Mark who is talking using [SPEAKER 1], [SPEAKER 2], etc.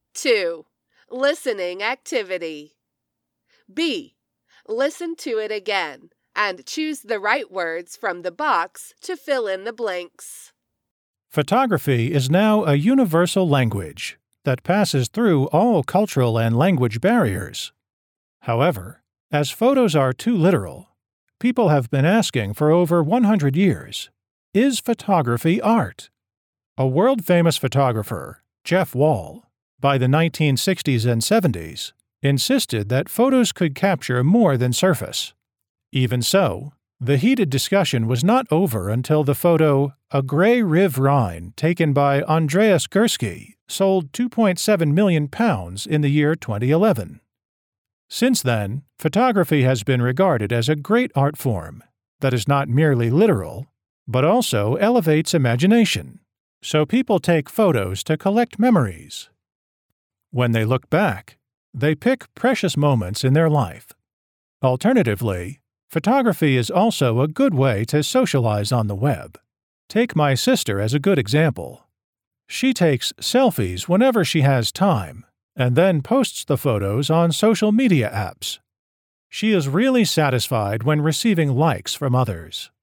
[SPEAKER 1] 2. Listening activity. B. Listen to it again and choose the right words from the box to fill in the blanks.
[SPEAKER 2] Photography is now a universal language that passes through all cultural and language barriers. However, as photos are too literal, people have been asking for over 100 years, is photography art? A world-famous photographer, Jeff Wall, by the 1960s and 70s, insisted that photos could capture more than surface. Even so, the heated discussion was not over until the photo A Grey Riv Rhine, taken by Andreas Gursky, sold £2.7 million in the year 2011. Since then, photography has been regarded as a great art form that is not merely literal, but also elevates imagination, so people take photos to collect memories. When they look back, they pick precious moments in their life. Alternatively, photography is also a good way to socialize on the web. Take my sister as a good example. She takes selfies whenever she has time and then posts the photos on social media apps. She is really satisfied when receiving likes from others.